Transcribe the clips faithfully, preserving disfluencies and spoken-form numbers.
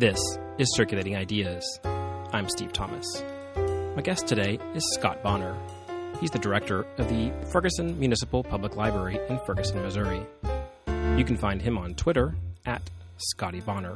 This is Circulating Ideas. I'm Steve Thomas. My guest today is Scott Bonner. He's the director of the Ferguson Municipal Public Library in Ferguson, Missouri. You can find him on Twitter at Scotty Bonner.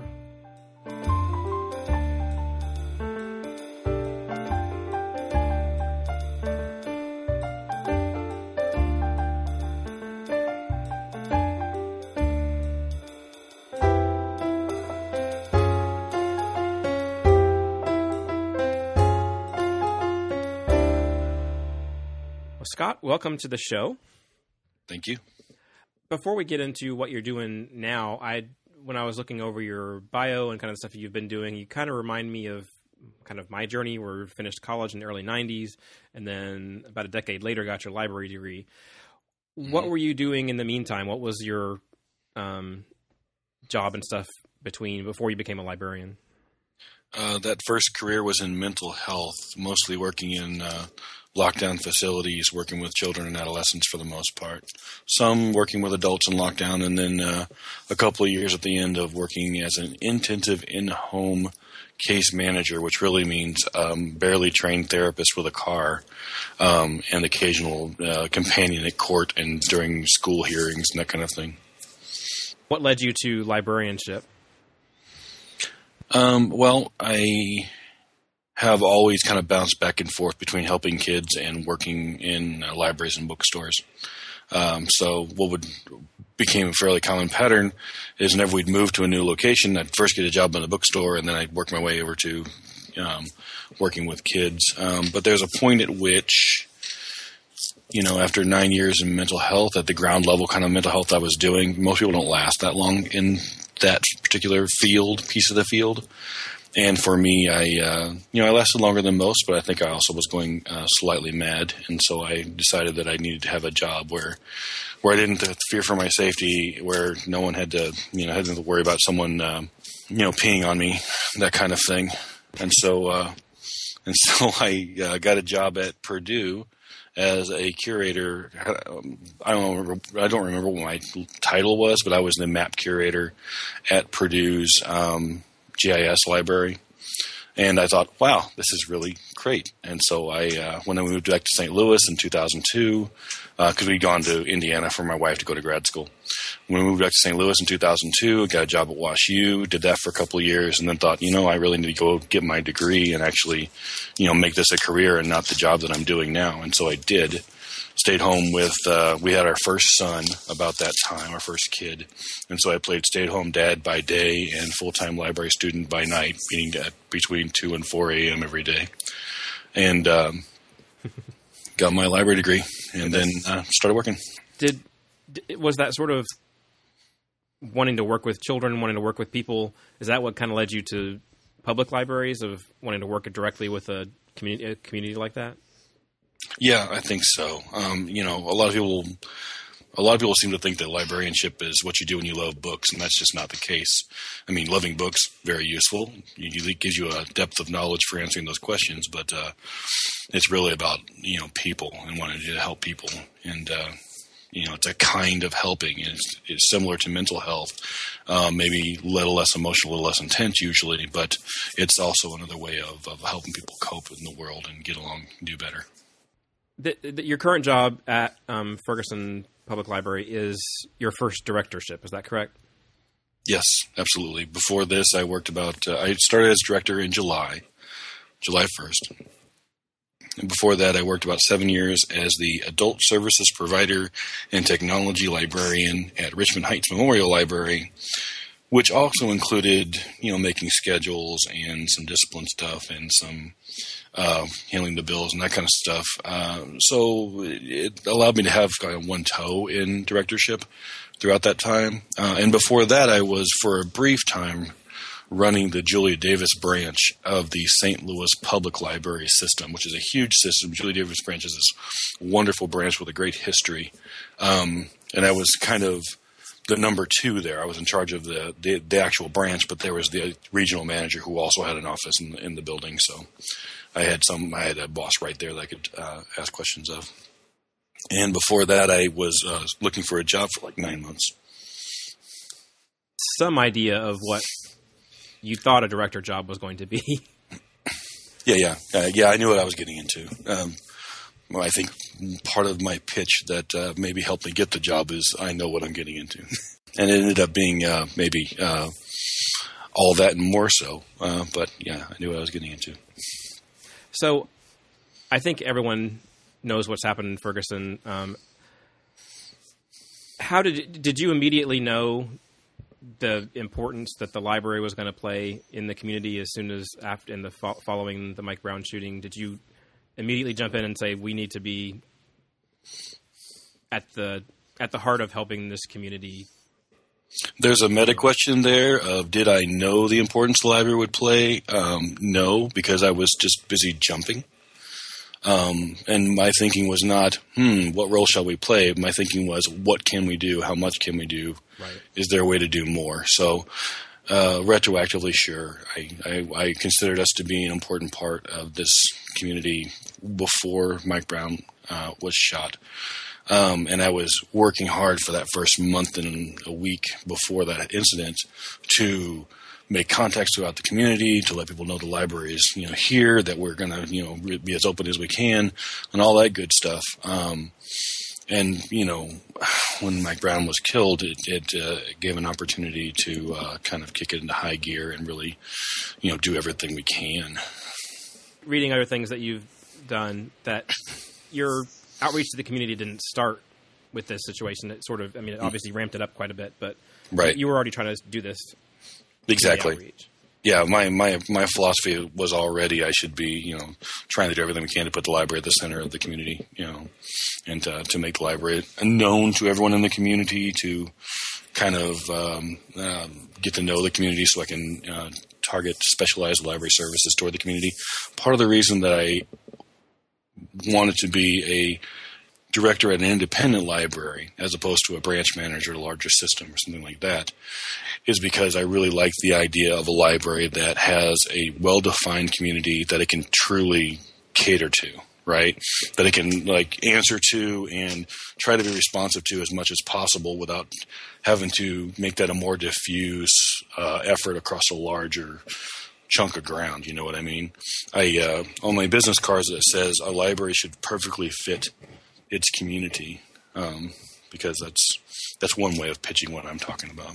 Scott, welcome to the show. Thank you. Before we get into what you're doing now, I when I was looking over your bio and kind of the stuff you've been doing, you kind of remind me of kind of my journey where you finished college in the early nineties and then about a decade later got your library degree. Mm-hmm. What were you doing in the meantime? What was your um, job and stuff between before you became a librarian? Uh, that first career was in mental health, mostly working in uh, lockdown facilities, working with children and adolescents for the most part. Some working with adults in lockdown, and then uh, a couple of years at the end of working as an intensive in-home case manager, which really means um, barely trained therapist with a car, um, and occasional uh, companion at court and during school hearings and that kind of thing. What led you to librarianship? Um, well, I have always kind of bounced back and forth between helping kids and working in uh, libraries and bookstores. Um, so what would became a fairly common pattern is whenever we'd move to a new location, I'd first get a job in the bookstore, and then I'd work my way over to um, working with kids. Um, but there's a point at which, you know, after nine years in mental health, at the ground level kind of mental health I was doing, most people don't last that long in that particular field, piece of the field. And for me, I, uh, you know, I lasted longer than most, but I think I also was going uh, slightly mad. And so I decided that I needed to have a job where, where I didn't have to fear for my safety, where no one had to, you know, had to worry about someone, um, you know, peeing on me, that kind of thing. And so, uh, and so I uh, got a job at Purdue as a curator. I don't remember, I don't remember what my title was, but I was the map curator at Purdue's um, G I S library. And I thought, wow, this is really great. And so I, uh, when I moved back to Saint Louis in two thousand two, because uh, we'd gone to Indiana for my wife to go to grad school. When we moved back to Saint Louis in two thousand two, I got a job at WashU, did that for a couple of years, and then thought, you know, I really need to go get my degree and actually, you know, make this a career and not the job that I'm doing now. And so I did. Stayed home with, uh, we had our first son about that time, our first kid. And so I played stay-at-home dad by day and full-time library student by night, meaning at between two and four a.m. every day. And um, got my library degree and then uh, started working. Did was that sort of wanting to work with children, wanting to work with people, is that what kind of led you to public libraries, of wanting to work directly with a community, a community like that? Yeah, I think so. Um, you know, a lot of people, a lot of people seem to think that librarianship is what you do when you love books, and that's just not the case. I mean, loving books, very useful. It gives you a depth of knowledge for answering those questions, but uh, it's really about, you know, people and wanting to help people. And, uh, you know, it's a kind of helping. It's, it's similar to mental health, um, maybe a little less emotional, a little less intense usually, but it's also another way of, of helping people cope in the world and get along and do better. The, the, your current job at um, Ferguson Public Library is your first directorship. Is that correct? Yes, absolutely. Before this, I worked about, uh, I started as director in July, July first. And before that, I worked about seven years as the adult services provider and technology librarian at Richmond Heights Memorial Library, which also included, you know, making schedules and some discipline stuff and some uh, handling the bills and that kind of stuff. Uh, so it allowed me to have kind of one toe in directorship throughout that time. Uh, and before that, I was, for a brief time, running the Julia Davis branch of the Saint Louis Public Library system, which is a huge system. Julia Davis branch is this wonderful branch with a great history. Um, and I was kind of the number two there. I was in charge of the, the, the actual branch, but there was the regional manager who also had an office in, in the building. So I had some, I had a boss right there that I could uh, ask questions of. And before that, I was uh, looking for a job for like nine months. Some idea of what you thought a director job was going to be. Yeah, yeah, uh, yeah. I knew what I was getting into. Um, well, I think part of my pitch that uh, maybe helped me get the job is I know what I'm getting into, and it ended up being uh, maybe uh, all that and more so. Uh, but yeah, I knew what I was getting into. So, I think everyone knows what's happened in Ferguson. Um, how did did you immediately know the importance that the library was going to play in the community as soon as after in the fo- following the Mike Brown shooting? Did you immediately jump in and say we need to be at the at the heart of helping this community? There's a meta question there of did I know the importance the library would play? Um, no, because I was just busy jumping. Um, and my thinking was not, hmm, what role shall we play? My thinking was, what can we do? How much can we do? Right. Is there a way to do more? So, uh, retroactively, sure. I, I, I considered us to be an important part of this community before Mike Brown uh, was shot. Um, and I was working hard for that first month and a week before that incident to make contacts throughout the community, to let people know the library is, you know, here, that we're going to, you know, be as open as we can, and all that good stuff. Um, and, you know, when Mike Brown was killed, it, it uh, gave an opportunity to uh, kind of kick it into high gear and really, you know, do everything we can. Reading other things that you've done, that your outreach to the community didn't start with this situation. It sort of, I mean, it obviously ramped it up quite a bit, but right. you were already trying to do this. Exactly. Yeah, my, my, my philosophy was already I should be, you know, trying to do everything we can to put the library at the center of the community, you know, and uh, to make the library known to everyone in the community, to kind of um, uh, get to know the community so I can uh, target specialized library services toward the community. Part of the reason that I wanted to be a director at an independent library as opposed to a branch manager at a larger system or something like that is because I really like the idea of a library that has a well-defined community that it can truly cater to, right? That it can like answer to and try to be responsive to as much as possible without having to make that a more diffuse uh, effort across a larger chunk of ground. You know what I mean? I uh, on my business cards it says a library should perfectly fit its community, um, because that's that's one way of pitching what I'm talking about.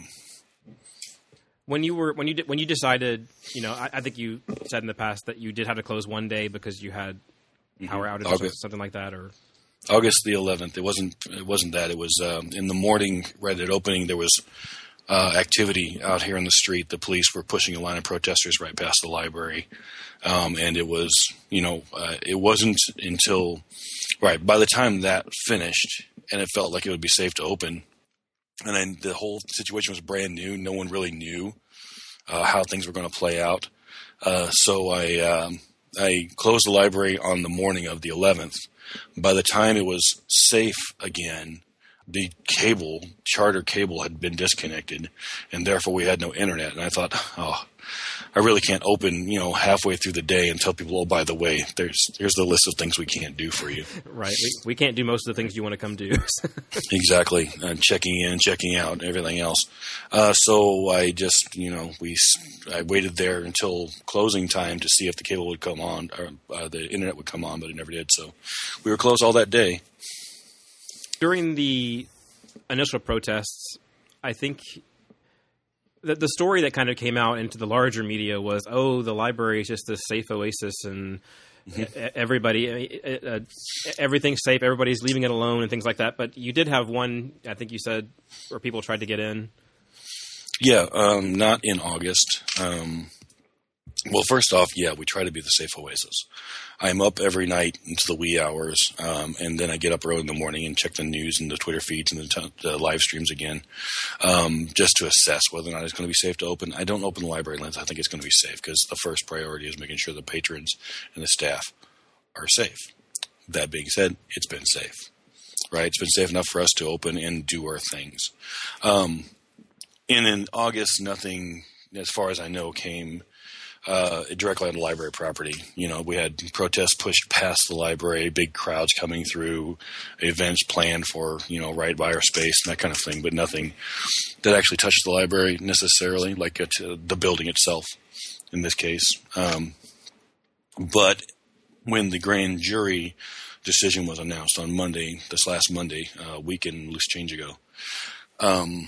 When you were when you did, when you decided, you know, I, I think you said in the past that you did have to close one day because you had power Mm-hmm. outages or August. something like that, or August the eleventh. It wasn't. It wasn't that. It was um, in the morning right at opening. There was uh, activity out here in the street. The police were pushing a line of protesters right past the library, um, and it was, you know, uh, it wasn't until right by the time that finished, and it felt like it would be safe to open. And then the whole situation was brand new. No one really knew uh, how things were going to play out. Uh, so I um, I closed the library on the morning of the eleventh. By the time it was safe again, the cable, charter cable, had been disconnected, and therefore we had no internet. And I thought, oh, I really can't open, you know, halfway through the day and tell people, oh, by the way, there's here's the list of things we can't do for you. right? We, we can't do most of the things you want to come do. Exactly. Uh, checking in, checking out, everything else. Uh, so I just, you know, we I waited there until closing time to see if the cable would come on, or uh, the internet would come on, but it never did. So we were closed all that day. During the initial protests, I think the, the story that kind of came out into the larger media was, oh, the library is just this safe oasis, and mm-hmm. everybody, uh, everything's safe, everybody's leaving it alone, and things like that. But you did have one, I think you said, where people tried to get in. Yeah, um, not in August. Um, well, first off, yeah, we try to be the safe oasis. I'm up every night into the wee hours, um, and then I get up early in the morning and check the news and the Twitter feeds and the, t- the live streams again, um, just to assess whether or not it's going to be safe to open. I don't open the library unless I think it's going to be safe, because the first priority is making sure the patrons and the staff are safe. That being said, it's been safe, right? It's been safe enough for us to open and do our things. Um, and in August, nothing, as far as I know, came uh, directly on the library property. You know, we had protests pushed past the library, big crowds coming through, events planned for, you know, right by our space and that kind of thing, but nothing that actually touched the library necessarily, like it, uh, the building itself in this case. Um, but when the grand jury decision was announced on Monday, this last Monday, a uh, week and loose change ago, um,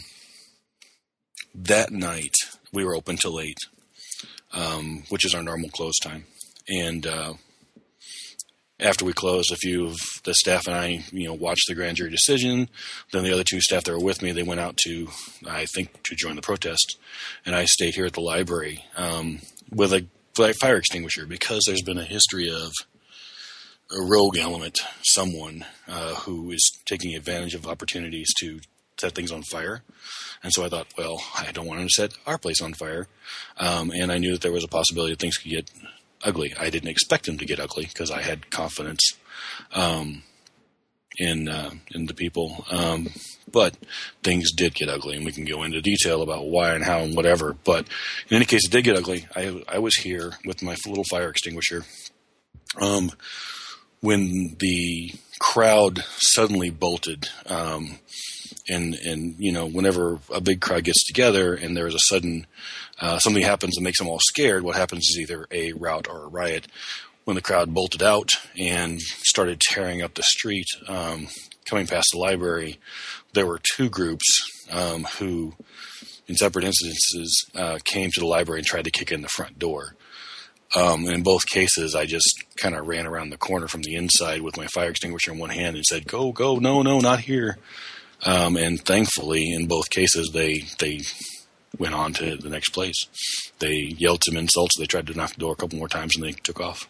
that night we were open till eight. Um, which is our normal close time. And uh, after we closed, a few of the staff and I, you know, watched the grand jury decision. Then the other two staff that were with me, they went out to, I think, to join the protest. And I stayed here at the library um, with a fire extinguisher because there's been a history of a rogue element, someone uh, who is taking advantage of opportunities to set things on fire. And so I thought, well, I don't want to set our place on fire. Um, and I knew that there was a possibility that things could get ugly. I didn't expect them to get ugly because I had confidence um, in uh, in the people. Um, but things did get ugly, and we can go into detail about why and how and whatever. But in any case, it did get ugly. I, I was here with my little fire extinguisher. Um, when the crowd suddenly bolted, um, and, and, you know, whenever a big crowd gets together and there is a sudden, uh, something happens that makes them all scared, what happens is either a rout or a riot. When the crowd bolted out and started tearing up the street, um, coming past the library, there were two groups, um, who, in separate instances, uh, came to the library and tried to kick in the front door. Um, in both cases, I just kind of ran around the corner from the inside with my fire extinguisher in one hand and said, go, go, no, no, not here. Um, and thankfully, in both cases, they they went on to the next place. They yelled some insults. They tried to knock the door a couple more times, and they took off.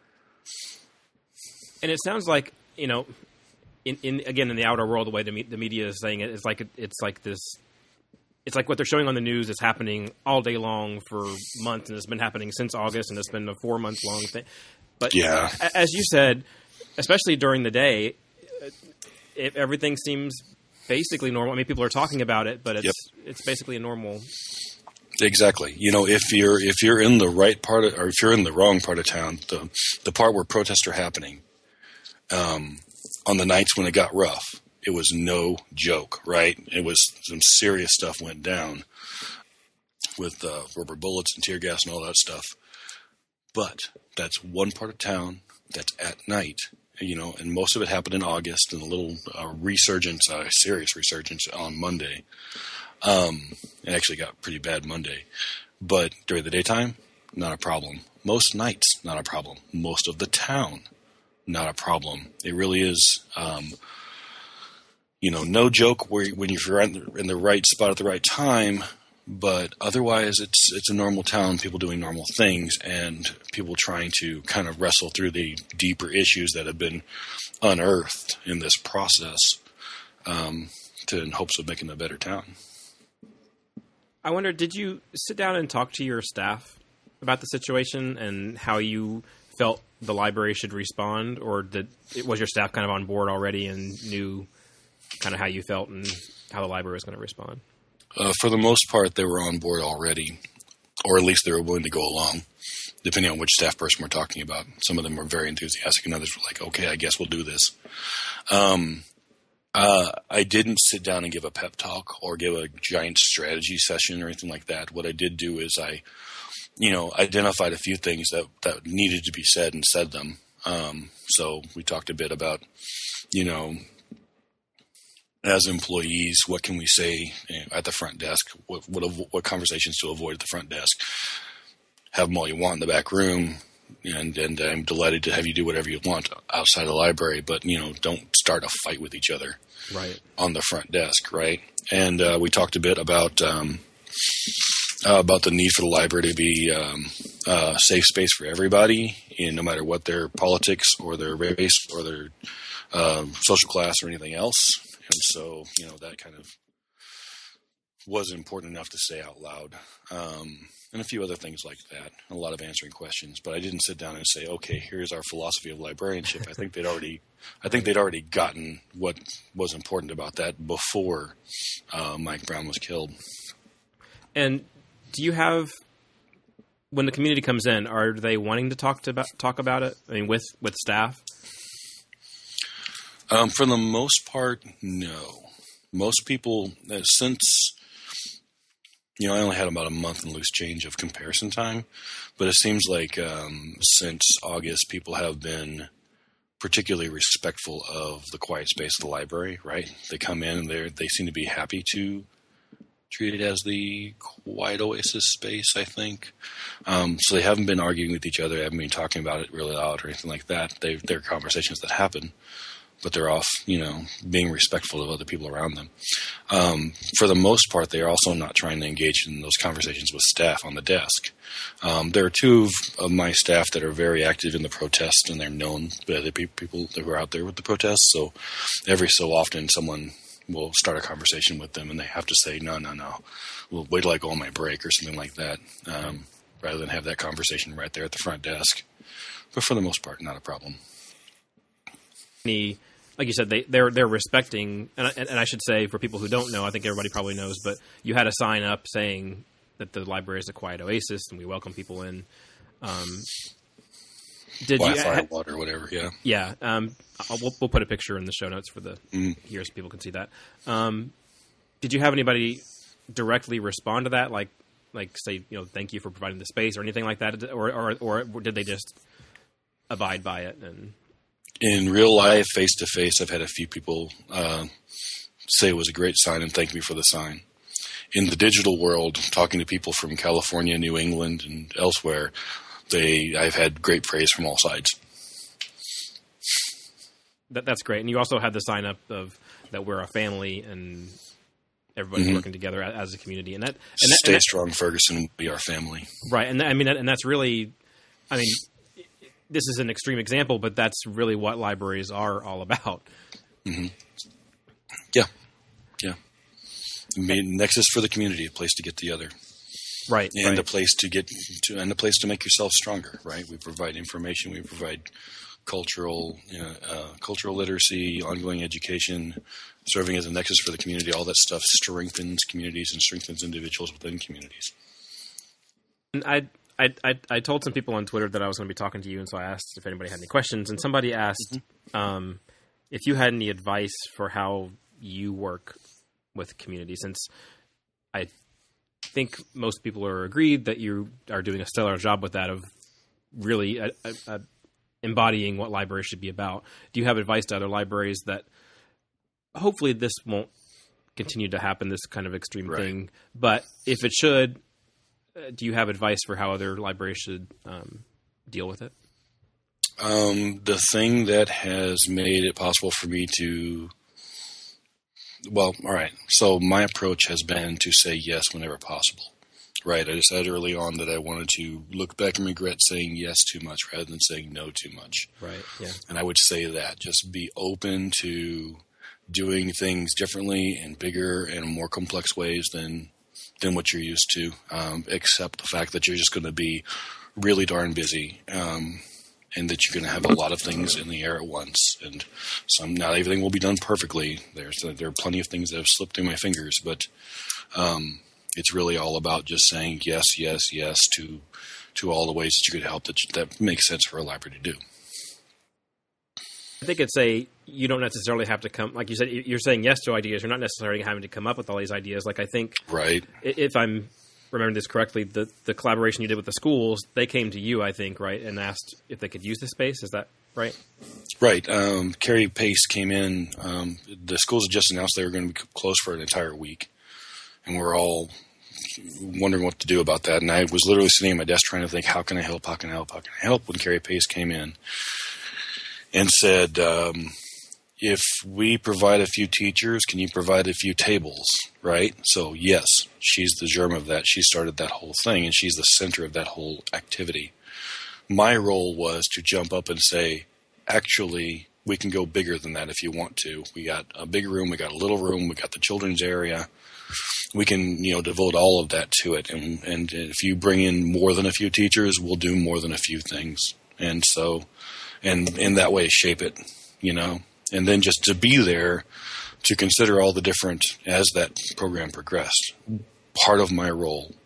And it sounds like, you know, in, in again, in the outer world, the way the, me- the media is saying it, it's like it's like this. It's like what they're showing on the news is happening all day long for months, and it's been happening since August, and it's been a four month long thing. But yeah, as you said, especially during the day, it, everything seems basically normal. I mean, people are talking about it, but it's yep. it's basically a normal. Exactly. You know, if you're if you're in the right part of, or if you're in the wrong part of town, the the part where protests are happening, um, on the nights when it got rough, it was no joke, right? It was some serious stuff went down with uh, rubber bullets and tear gas and all that stuff. But that's one part of town that's at night, you know, and most of it happened in August and a little uh, resurgence, a uh, serious resurgence on Monday. Um, it actually got pretty bad Monday. But during the daytime, not a problem. Most nights, not a problem. Most of the town, not a problem. It really is... Um, You know, no joke where when you're in the right spot at the right time, but otherwise it's it's a normal town, people doing normal things, and people trying to kind of wrestle through the deeper issues that have been unearthed in this process um, to in hopes of making a better town. I wonder, did you sit down and talk to your staff about the situation and how you felt the library should respond, or did was your staff kind of on board already and knew kind of how you felt and how the library was going to respond? Uh, for the most part, they were on board already, or at least they were willing to go along, depending on which staff person we're talking about. Some of them were very enthusiastic, and others were like, okay, I guess we'll do this. Um, uh, I didn't sit down and give a pep talk or give a giant strategy session or anything like that. What I did do is I, you know, identified a few things that, that needed to be said and said them. Um, so we talked a bit about, you know, as employees, what can we say at the front desk? What, what what conversations to avoid at the front desk? Have them all you want in the back room, and and I'm delighted to have you do whatever you want outside the library. But you know, don't start a fight with each other right on the front desk, right? And uh, we talked a bit about um, uh, about the need for the library to be um, a safe space for everybody, and no matter what their politics or their race or their uh, social class or anything else. And so, you know, that kind of was important enough to say out loud. Um, and a few other things like that. A lot of answering questions. But I didn't sit down and say, okay, here's our philosophy of librarianship. I think they'd already I think they'd already gotten what was important about that before uh, Mike Brown was killed. And do you have when the community comes in, are they wanting to talk to about, talk about it? I mean, with, with staff? Um, for the most part, no. Most people, uh, since, you know, I only had about a month and loose change of comparison time, but it seems like um, since August, people have been particularly respectful of the quiet space of the library, right? They come in and they they seem to be happy to treat it as the quiet oasis space, I think. Um, so they haven't been arguing with each other, haven't been talking about it really loud or anything like that. They've, they're conversations that happen, but they're off, you know, being respectful of other people around them. Um, for the most part, they are also not trying to engage in those conversations with staff on the desk. Um, there are two of, of my staff that are very active in the protest, and they're known by the pe- people who are out there with the protests. So every so often, someone will start a conversation with them, and they have to say, no, no, no, we'll wait till I go on my break or something like that, um, rather than have that conversation right there at the front desk. But for the most part, not a problem. Any, like you said, they, they're they're respecting, and, and I should say, for people who don't know, I think everybody probably knows, but you had a sign up saying that the library is a quiet oasis, and we welcome people in. Um, did Wi-Fi, you, water, whatever, yeah. Yeah, um, I'll, we'll, we'll put a picture in the show notes for the mm. here so people can see that. Um, did you have anybody directly respond to that, like like say, you know, thank you for providing the space or anything like that, or or, or did they just abide by it? And in real life, face to face, I've had a few people uh, say it was a great sign and thank me for the sign. In the digital world, talking to people from California, New England, and elsewhere, they I've had great praise from all sides. That, that's great. And you also had the sign up of that we're a family and everybody's mm-hmm. working together as a community. And that, and that stay and that, strong, Ferguson. Be our family. Right. And that, I mean, that, and that's really, I mean, this is an extreme example, but that's really what libraries are all about. Mm-hmm. Yeah. Yeah. I mean, nexus for the community, a place to get together. Right. And right. a place to get to, and a place to make yourself stronger, right? We provide information, we provide cultural, you know, uh, cultural literacy, ongoing education, serving as a nexus for the community. All that stuff strengthens communities and strengthens individuals within communities. And I, I, I, I told some people on Twitter that I was going to be talking to you, and so I asked if anybody had any questions. And somebody asked mm-hmm. um, if you had any advice for how you work with community, since I think most people are agreed that you are doing a stellar job with that, of really uh, uh, embodying what libraries should be about. Do you have advice to other libraries that hopefully this won't continue to happen, this kind of extreme right. thing, but if it should, uh, do you have advice for how other libraries should um, deal with it? Um, the thing that has made it possible for me to Well, all right. So my approach has been to say yes whenever possible, right? I decided early on that I wanted to look back and regret saying yes too much rather than saying no too much. Right, yeah. And I would say that. Just be open to doing things differently and bigger and more complex ways than than what you're used to, um, accept the fact that you're just going to be really darn busy. Um and that you're going to have a lot of things in the air at once. And some, not everything will be done perfectly. There's, there are plenty of things that have slipped through my fingers, but um, it's really all about just saying yes, yes, yes to to all the ways that you could help that, that makes sense for a library to do. I think it's a, you don't necessarily have to come, like you said, you're saying yes to ideas. You're not necessarily having to come up with all these ideas. Like I think, right. if I'm remembering this correctly, the, the collaboration you did with the schools, they came to you, I think, right, and asked if they could use the space. Is that right? Right. Um, Carrie Pace came in. Um, the schools had just announced they were going to be closed for an entire week, and we're all wondering what to do about that. And I was literally sitting at my desk trying to think, how can I help? How can I help? How can I help? When Carrie Pace came in and said, um, if we provide a few teachers, can you provide a few tables, right? So, yes, she's the germ of that. She started that whole thing, and she's the center of that whole activity. My role was to jump up and say, actually, we can go bigger than that if you want to. We got a big room, we got a little room, we got the children's area. We can, you know, devote all of that to it. And, and if you bring in more than a few teachers, we'll do more than a few things. And so, and in that way, shape it, you know. And then just to be there to consider all the different, as that program progressed. Part of my role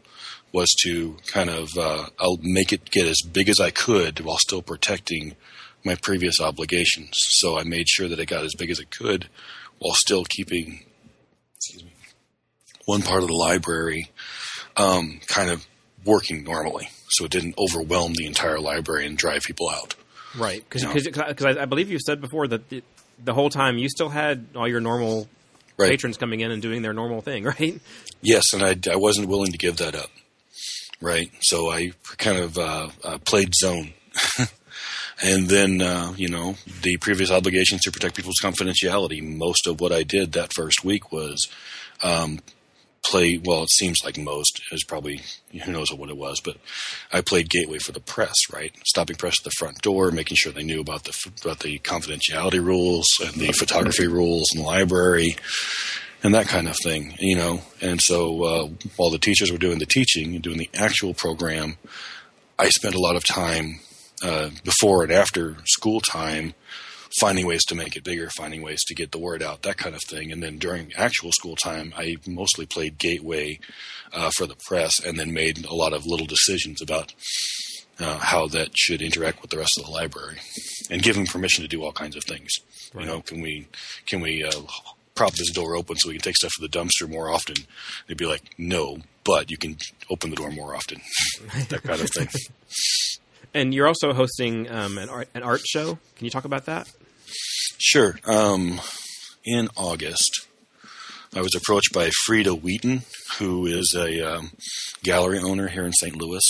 was to kind of uh, I'll make it get as big as I could while still protecting my previous obligations. So I made sure that it got as big as it could while still keeping excuse me, one part of the library um, kind of working normally, so it didn't overwhelm the entire library and drive people out. Right, because you know? I, I believe you said before that the, the whole time you still had all your normal right. patrons coming in and doing their normal thing, right? Yes, and I, I wasn't willing to give that up. Right, so I kind of uh, uh, played zone. And then, uh, you know, the previous obligations to protect people's confidentiality, most of what I did that first week was um, play, well, it seems like most, is probably, who knows what it was, but I played gateway for the press, right? Stopping press at the front door, making sure they knew about the about the confidentiality rules and the photography rules in the library, and that kind of thing, you know. And so uh, while the teachers were doing the teaching and doing the actual program, I spent a lot of time uh, before and after school time finding ways to make it bigger, finding ways to get the word out, that kind of thing. And then during actual school time, I mostly played gateway uh, for the press and then made a lot of little decisions about uh, how that should interact with the rest of the library and give them permission to do all kinds of things. Right. You know, can we, can we, uh, prop this door open so we can take stuff to the dumpster more often? They'd be like, no, but you can open the door more often. That kind of thing. And you're also hosting um, an art an art show. Can you talk about that? Sure. Um, in August, I was approached by Frida Wheaton, who is a um, gallery owner here in Saint Louis,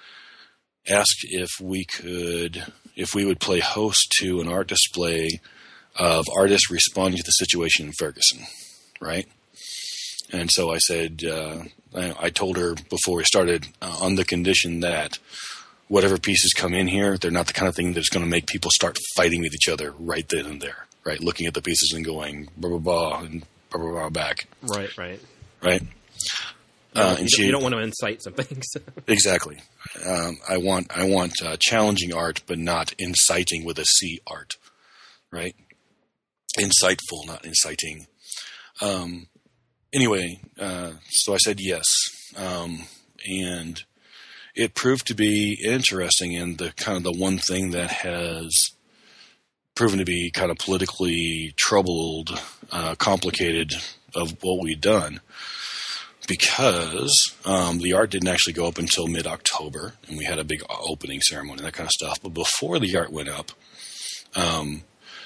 asked if we could, if we would play host to an art display of artists responding to the situation in Ferguson, right? And so I said, uh, I, I told her before we started, uh, on the condition that whatever pieces come in here, they're not the kind of thing that's going to make people start fighting with each other right then and there, right? Looking at the pieces and going, blah, blah, blah, and blah, blah, blah, back. Right, right. Right? No, uh, you, and she, you don't want to incite something. So. Exactly. Um, I want, I want uh, challenging art, but not inciting with a C art, right? Insightful, not inciting. Um, anyway, uh, so I said yes. Um, and it proved to be interesting, and the kind of the one thing that has proven to be kind of politically troubled, uh, complicated of what we've done, because um, the art didn't actually go up until mid-October, and we had a big opening ceremony and that kind of stuff. But before the art went up, um,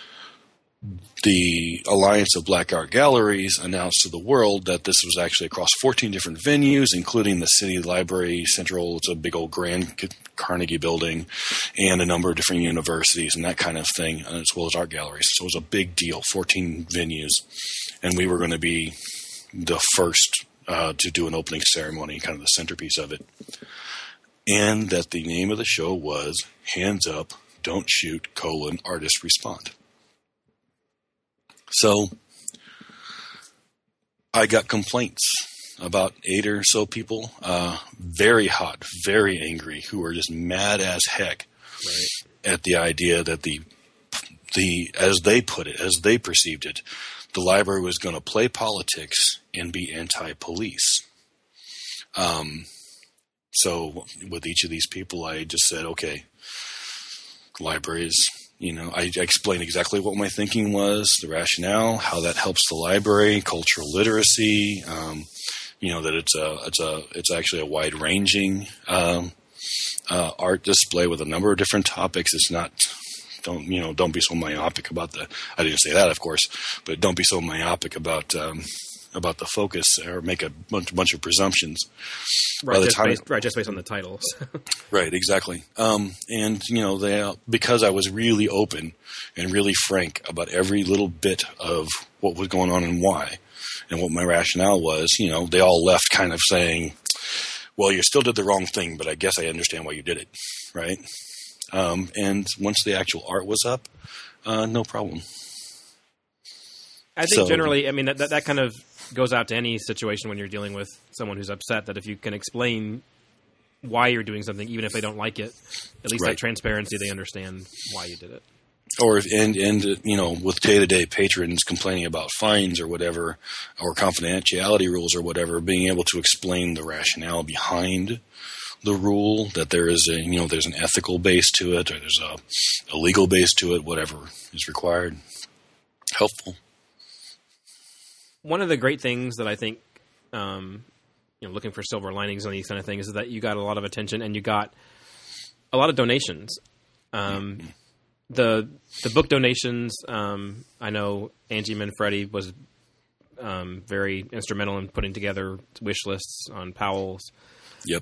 the Alliance of Black Art Galleries announced to the world that this was actually across fourteen different venues, including the City Library Central. It's a big old grand Carnegie building, and a number of different universities and that kind of thing, as well as art galleries. So it was a big deal, fourteen venues, and we were going to be the first uh, to do an opening ceremony, kind of the centerpiece of it. And that the name of the show was Hands Up, Don't Shoot, colon, Artists Respond. So I got complaints, about eight or so people, uh, very hot, very angry, who were just mad as heck right. at the idea that the, the, as they put it, as they perceived it, the library was going to play politics and be anti-police. Um, so with each of these people, I just said, okay, libraries, you know, I, I explained exactly what my thinking was, the rationale, how that helps the library, cultural literacy, um, you know, that it's a, it's a, it's actually a wide ranging, um, uh, art display with a number of different topics. It's not, don't, you know, don't be so myopic about the, I didn't say that, of course, but don't be so myopic about, um, about the focus or make a bunch, bunch of presumptions. Right, just time, based, right, just based on the titles. Right, exactly. Um, and, you know, they, uh, because I was really open and really frank about every little bit of what was going on and why, and what my rationale was, you know, they all left kind of saying, well, you still did the wrong thing, but I guess I understand why you did it, right? Um, and once the actual art was up, uh, no problem. I think so, generally, I mean, that, that that kind of goes out to any situation when you're dealing with someone who's upset, that if you can explain why you're doing something, even if they don't like it, at least right. that transparency, they understand why you did it. or if, and and you know, with day to day patrons complaining about fines or whatever, or confidentiality rules or whatever, being able to explain the rationale behind the rule, that there is a you know there's an ethical base to it, or there's a, a legal base to it, whatever is required. Helpful. One of the great things that I think, um, you know, looking for silver linings on these kind of things, is that you got a lot of attention and you got a lot of donations. Um, mm-hmm. The the book donations, um, I know Angie Manfredi was um, very instrumental in putting together wish lists on Powell's. Yep.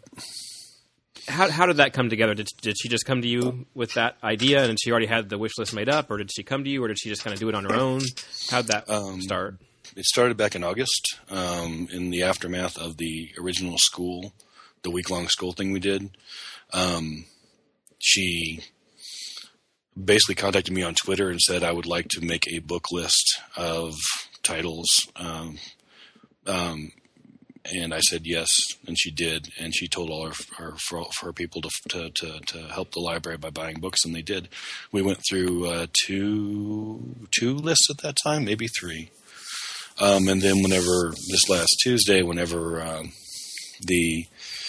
How how did that come together? Did did she just come to you with that idea, and she already had the wish list made up, or did she come to you, or did she just kind of do it on her own? How'd that um, start? It started back in August, um, in the aftermath of the original school, the week-long school thing we did. Um, she basically contacted me on Twitter and said I would like to make a book list of titles. Um, um, and I said yes, and she did. And she told all her, her, for, for her people to, to, to, to help the library by buying books, and they did. We went through uh, two, two lists at that time, maybe three. Um, and then whenever, this last Tuesday, whenever um, the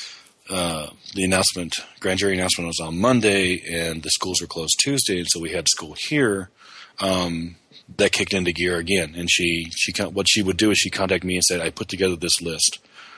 uh, the announcement, grand jury announcement was on Monday, and the schools were closed Tuesday, and so we had school here, um, that kicked into gear again. And she, she what she would do is she contacted me and said, I put together this list,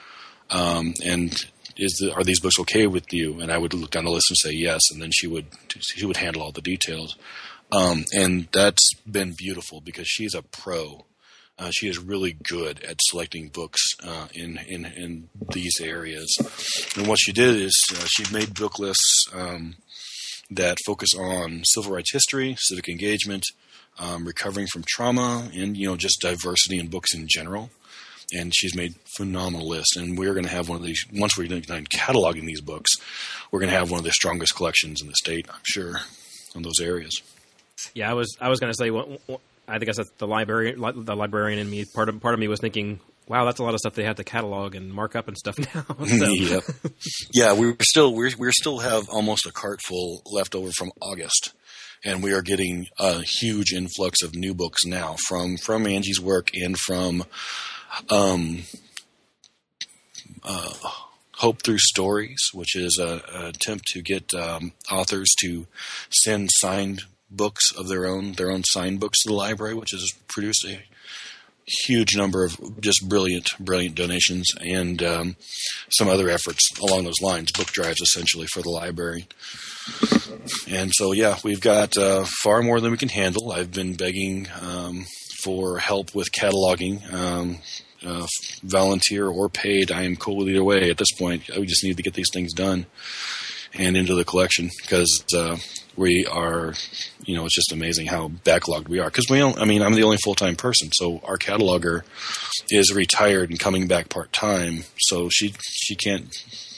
um, and is the, are these books okay with you? And I would look down the list and say yes, and then she would she would handle all the details. Um, and that's been beautiful because she's a pro. Uh, she is really good at selecting books uh, in, in in these areas. And what she did is uh, she made book lists um, that focus on civil rights history, civic engagement, um, recovering from trauma, and you know just diversity in books in general. And she's made phenomenal lists. And we're going to have one of these once we're done cataloging these books. We're going to have one of the strongest collections in the state, I'm sure, on those areas. Yeah, I was I was going to say what. what I think that's the librarian, the librarian in me. Part of part of me was thinking, "Wow, that's a lot of stuff they have to catalog and mark up and stuff now." So. Yep. Yeah, we we're still we we still have almost a cart full left over from August, and we are getting a huge influx of new books now from from Angie's work and from um, uh, Hope Through Stories, which is a, an attempt to get um, authors to send signed books of their own, their own signed books to the library, which has produced a huge number of just brilliant, brilliant donations, and um, some other efforts along those lines, book drives essentially for the library. And so, yeah, we've got uh, far more than we can handle. I've been begging um, for help with cataloging, um, uh, volunteer or paid. I am cool with either way at this point. We just need to get these things done and into the collection because uh, we are, you know, it's just amazing how backlogged we are. Because we don't, I mean, I'm the only full-time person, so our cataloger is retired and coming back part-time, so she she can't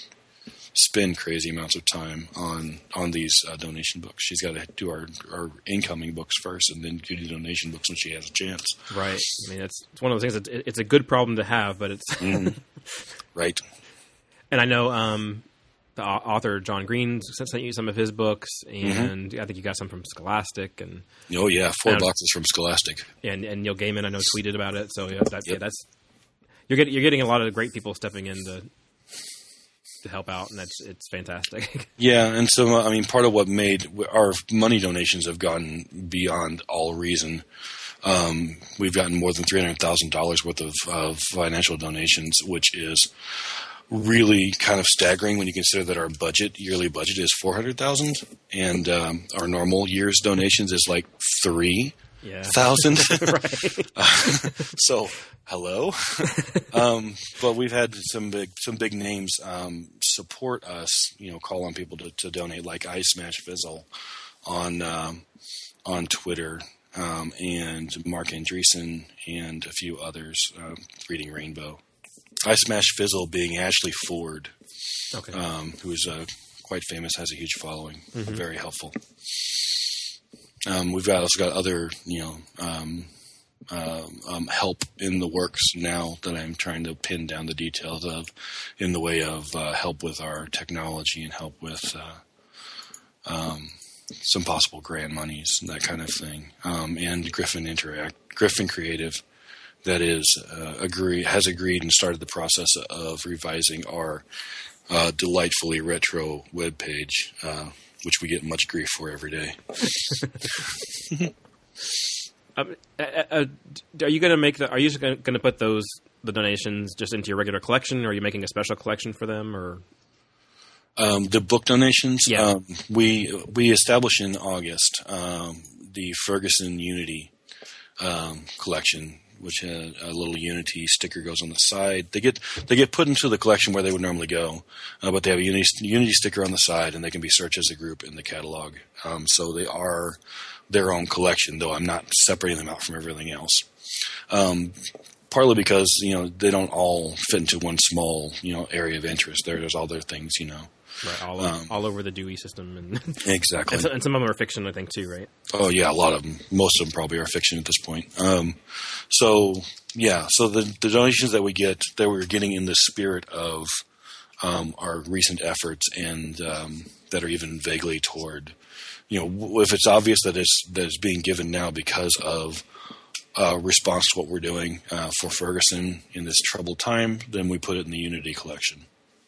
spend crazy amounts of time on on these uh, donation books. She's got to do our, our incoming books first and then do the donation books when she has a chance. Right. I mean, it's, it's one of those things, that it's a good problem to have, but it's... mm-hmm. Right. And I know... Um, the author John Green sent you some of his books, and mm-hmm. I think you got some from Scholastic. And oh yeah, four boxes from Scholastic. And and Neil Gaiman, I know, tweeted about it. So yeah, that, yep. yeah that's you're getting you're getting a lot of great people stepping in to to help out, and that's it's fantastic. Yeah, and so I mean, part of what made our money donations have gone beyond all reason. Um, we've gotten more than three hundred thousand dollars worth of, of financial donations, which is really kind of staggering when you consider that our budget, yearly budget, is four hundred thousand, and um, our normal year's donations is like three yeah. thousand. Right. uh, so, hello. um, but we've had some big, some big names um, support us. You know, call on people to, to donate, like I Smash Fizzle on um, on Twitter, um, and Mark Andreessen, and a few others. Uh, Reading Rainbow. I Smash Fizzle being Ashley Ford, okay. um, who is uh, quite famous, has a huge following, mm-hmm. very helpful. Um, we've got, also got other, you know, um, uh, um, help in the works now that I'm trying to pin down the details of, in the way of uh, help with our technology and help with uh, um, some possible grant monies, that kind of thing, um, and Griffin Interact, Griffin Creative, that is uh, agree has agreed and started the process of revising our uh, delightfully retro webpage, uh, which we get much grief for every day. um, uh, uh, are you going to make the? Are you just going to put those the donations just into your regular collection, or are you making a special collection for them, or? Um, the book donations, yeah. um, we we established in August um, the Ferguson Unity um, collection, which had a little Unity sticker goes on the side. They get they get put into the collection where they would normally go, uh, but they have a Unity, Unity sticker on the side, and they can be searched as a group in the catalog. Um, so they are their own collection, though I'm not separating them out from everything else. Um, partly because you know they don't all fit into one small you know area of interest. There, there's all their things, you know. Right, all, um, all over the Dewey system, and exactly, and, so, and some of them are fiction, I think, too, right? Oh yeah, a lot of them. Most of them probably are fiction at this point. Um, so yeah, so the, the donations that we get, that we're getting in the spirit of um, our recent efforts, and um, that are even vaguely toward, you know, if it's obvious that it's that it's being given now because of uh, response to what we're doing uh, for Ferguson in this troubled time, then we put it in the Unity collection.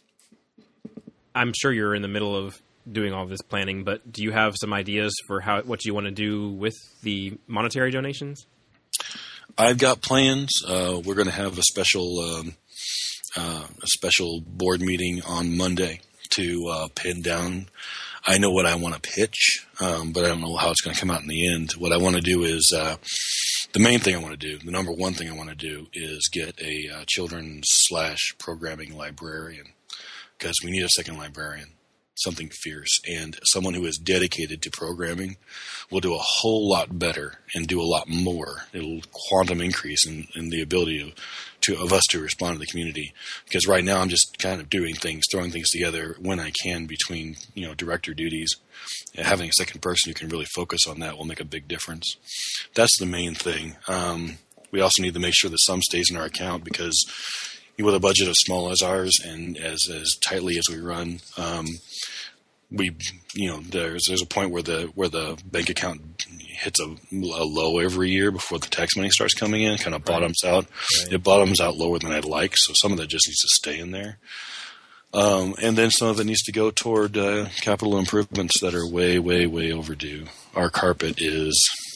I'm sure you're in the middle of doing all this planning, but do you have some ideas for how what you want to do with the monetary donations? I've got plans. Uh, we're going to have a special um, uh, a special board meeting on Monday to uh, pin down. I know what I want to pitch, um, but I don't know how it's going to come out in the end. What I want to do is uh, the main thing I want to do. The number one thing I want to do is get a uh, children's slash programming librarian. Because we need a second librarian, something fierce, and someone who is dedicated to programming will do a whole lot better and do a lot more. It'll quantum increase in, in the ability to, to of us to respond to the community. Because right now I'm just kind of doing things, throwing things together when I can between you know director duties. And having a second person who can really focus on that will make a big difference. That's the main thing. Um, we also need to make sure that some stays in our account because. With a budget as small as ours and as, as tightly as we run, um, we you know there's there's a point where the where the bank account hits a, a low every year before the tax money starts coming in. Kind of bottoms right. out. Right. It bottoms out lower than I'd like, so some of that just needs to stay in there. Um, and then some of it needs to go toward uh, capital improvements that are way way way overdue. Our carpet is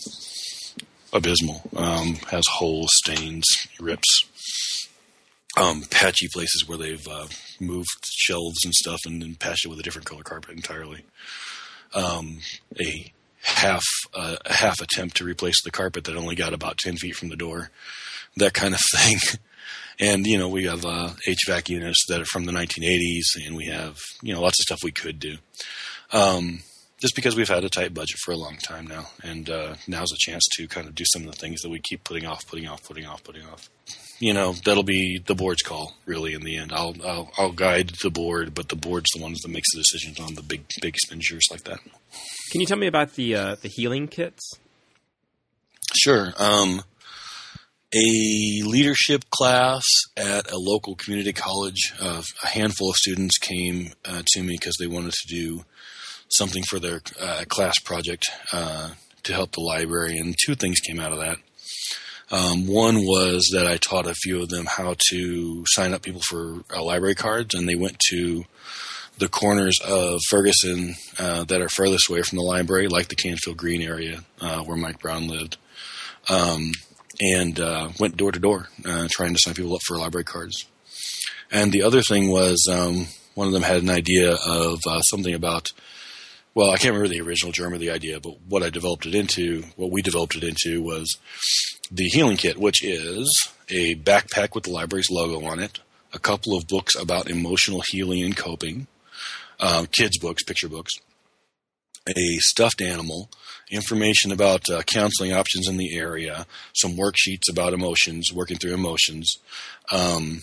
abysmal. Um, has holes, stains, rips. Um, patchy places where they've uh, moved shelves and stuff and then patched it with a different color carpet entirely. Um, a half uh, a half attempt to replace the carpet that only got about ten feet from the door, that kind of thing. And, you know, we have uh, H V A C units that are from the nineteen eighties, and we have, you know, lots of stuff we could do. Um, just because we've had a tight budget for a long time now, and uh, now's a chance to kind of do some of the things that we keep putting off, putting off, putting off, putting off. You know, that'll be the board's call, really, in the end. I'll, I'll I'll guide the board, but the board's the ones that makes the decisions on the big big expenditures like that. Can you tell me about the uh, the healing kits? Sure. Um, a leadership class at a local community college, uh, a handful of students came uh, to me because they wanted to do something for their uh, class project uh, to help the library, and two things came out of that. Um, one was that I taught a few of them how to sign up people for uh, library cards, and they went to the corners of Ferguson uh, that are furthest away from the library, like the Canfield Green area uh, where Mike Brown lived, um, and uh, went door to door uh, trying to sign people up for library cards. And the other thing was um, one of them had an idea of uh, something about, well, I can't remember the original germ of the idea, but what I developed it into, what we developed it into was the healing kit, which is a backpack with the library's logo on it, a couple of books about emotional healing and coping, uh, kids' books, picture books, a stuffed animal, information about uh, counseling options in the area, some worksheets about emotions, working through emotions, um,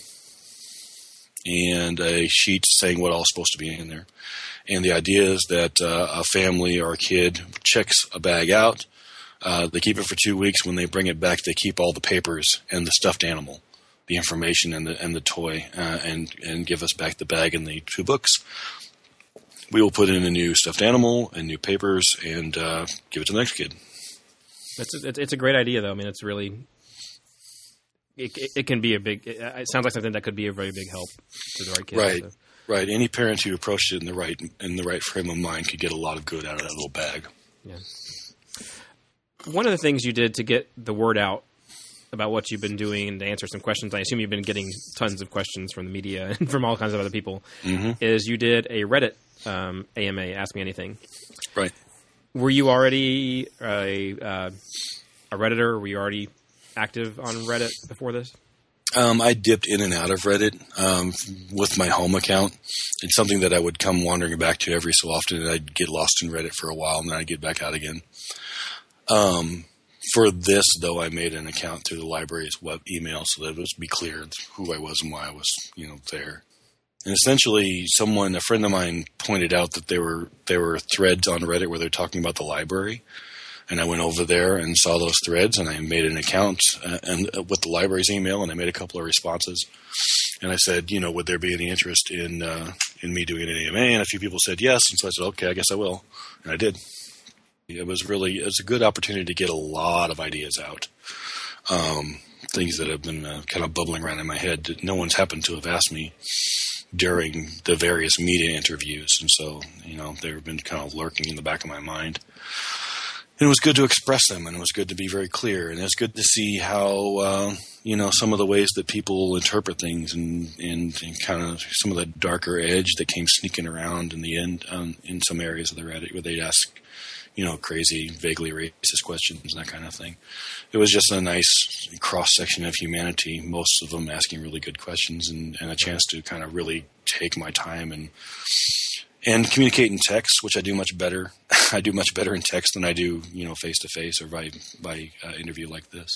and a sheet saying what all is supposed to be in there. And the idea is that uh, a family or a kid checks a bag out. Uh, they keep it for two weeks. When they bring it back, they keep all the papers and the stuffed animal, the information and the and the toy, uh, and and give us back the bag and the two books. we will put in a new stuffed animal and new papers and uh, give it to the next kid. It's a, it's a great idea, though. I mean, it's really it, it, it can be a big. It, it sounds like something that could be a very big help to the right kids. Right, so. right. Any parent who approached it in the right in the right frame of mind could get a lot of good out of that little bag. Yeah. One of the things you did to get the word out about what you've been doing and to answer some questions, I assume you've been getting tons of questions from the media and from all kinds of other people, mm-hmm. is you did a Reddit um, A M A, Ask Me Anything. Right. Were you already a, uh, a Redditor? Were you already active on Reddit before this? Um, I dipped in and out of Reddit um, with my home account. It's something that I would come wandering back to every so often, and I'd get lost in Reddit for a while, and then I'd get back out again. Um, for this, though, I made an account through the library's web email so that it would be clear who I was and why I was, you know, there. And essentially, someone, a friend of mine, pointed out that there were there were threads on Reddit where they're talking about the library, and I went over there and saw those threads, and I made an account uh, and uh, with the library's email, and I made a couple of responses. And I said, you know, would there be any interest in uh, in me doing an A M A? And a few people said yes, and so I said, okay, I guess I will, and I did. It was really it was a good opportunity to get a lot of ideas out, um, things that have been uh, kind of bubbling around in my head that no one's happened to have asked me during the various media interviews, and so you know they've been kind of lurking in the back of my mind. And it was good to express them, and it was good to be very clear, and it was good to see how uh, you know some of the ways that people interpret things, and, and, and kind of some of the darker edge that came sneaking around in the end um, in some areas of the Reddit where they'd ask, you know, crazy, vaguely racist questions and that kind of thing. It was just a nice cross-section of humanity, most of them asking really good questions, and, and a chance to kind of really take my time and and communicate in text, which I do much better. I do much better in text than I do, you know, face-to-face or by, by uh, interview like this.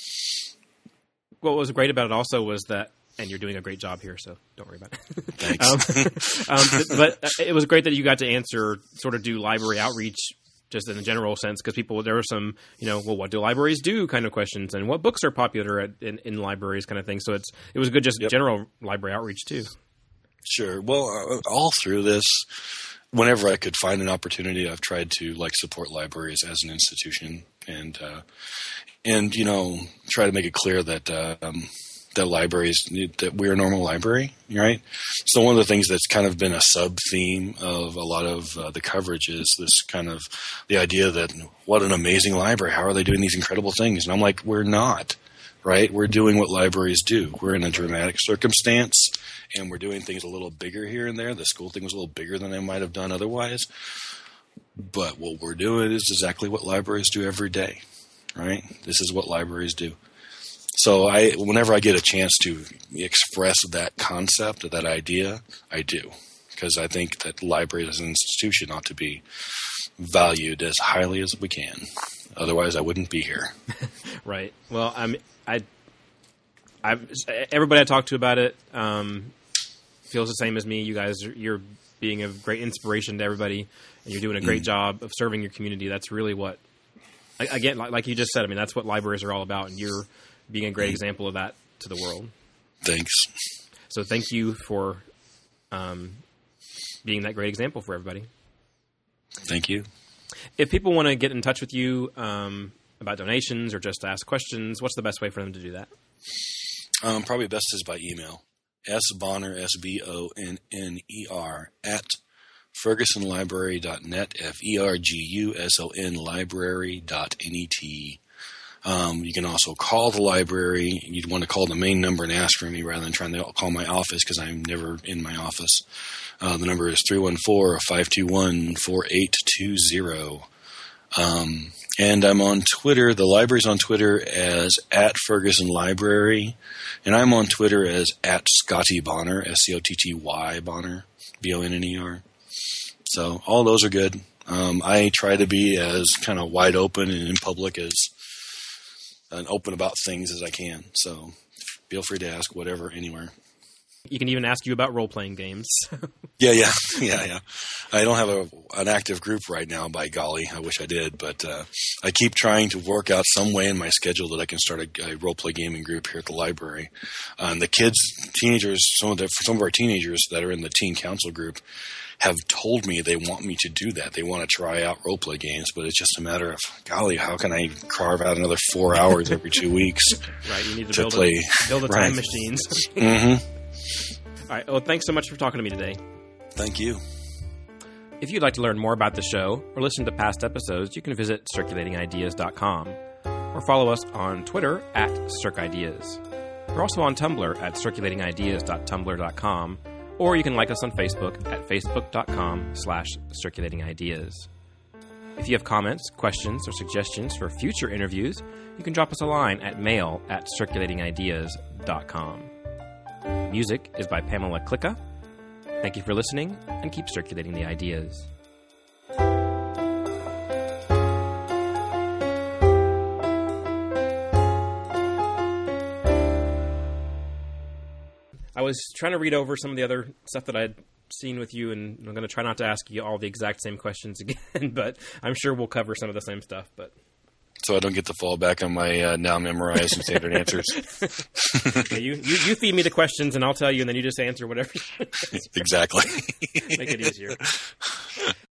What was great about it also was that, and you're doing a great job here, so don't worry about it. Thanks. um, um, but it was great that you got to answer, sort of do library outreach just in a general sense, because people, there were some, you know, well, what do libraries do kind of questions, and what books are popular at, in, in libraries kind of thing. So it's it was good just yep. general library outreach too. Sure. Well, uh, all through this, whenever I could find an opportunity, I've tried to like support libraries as an institution, and uh, and you know try to make it clear that uh, um, that libraries that we're a normal library, right? So one of the things that's kind of been a sub theme of a lot of uh, the coverage is this kind of the idea that what an amazing library! How are they doing these incredible things? And I'm like, we're not. Right? We're doing what libraries do. We're in a dramatic circumstance, and we're doing things a little bigger here and there. The school thing was a little bigger than I might have done otherwise. But what we're doing is exactly what libraries do every day, right? This is what libraries do. So I, whenever I get a chance to express that concept, that idea, I do. Because I think that libraries as an institution ought to be valued as highly as we can. Otherwise, I wouldn't be here. Right. Well, I'm, I, I, everybody I talk to about it um, feels the same as me. You guys, are, you're being a great inspiration to everybody, and you're doing a great mm. job of serving your community. That's really what, again, like, like you just said, I mean, that's what libraries are all about, and you're being a great mm. example of that to the world. Thanks. So thank you for um, being that great example for everybody. Thank you. If people want to get in touch with you um, about donations or just ask questions, what's the best way for them to do that? Um, probably best is by email. S. Bonner, S B O N N E R, at ferguson library dot net, F E R G U S O N library dot net. Um, you can also call the library. You'd want to call the main number and ask for me rather than trying to call my office because I'm never in my office. Uh, the number is three one four, five two one, four eight two zero. Um, and I'm on Twitter. The library's on Twitter as at Ferguson Library. And I'm on Twitter as at Scotty Bonner, S C O T T Y Bonner, B O N N E R. So all those are good. Um, I try to be as kind of wide open and in public as and open about things as I can. So feel free to ask whatever, anywhere. You can even ask you about role-playing games. yeah, yeah, yeah, yeah. I don't have a, an active group right now, by golly. I wish I did. But uh, I keep trying to work out some way in my schedule that I can start a, a role-play gaming group here at the library. Uh, and the kids, teenagers, some of the, some of our teenagers that are in the teen council group have told me they want me to do that. They want to try out role play games, but it's just a matter of, golly, how can I carve out another four hours every two weeks? Right, you need to, to build, play, a, build a right. time machines. Mm-hmm. All right, well, thanks so much for talking to me today. Thank you. If you'd like to learn more about the show or listen to past episodes, you can visit circulating ideas dot com or follow us on Twitter at circideas. We're also on Tumblr at circulating ideas dot tumblr dot com, or you can like us on Facebook at facebook dot com slash circulating ideas. If you have comments, questions, or suggestions for future interviews, you can drop us a line at mail at circulating ideas dot com. Music is by Pamela Klicka. Thank you for listening, and keep circulating the ideas. I was trying to read over some of the other stuff that I'd seen with you, and I'm going to try not to ask you all the exact same questions again, but I'm sure we'll cover some of the same stuff. But so I don't get to fall back on my uh, now memorized and standard answers. Yeah, you, you you feed me the questions, and I'll tell you, and then you just answer whatever. Exactly. Make it easier.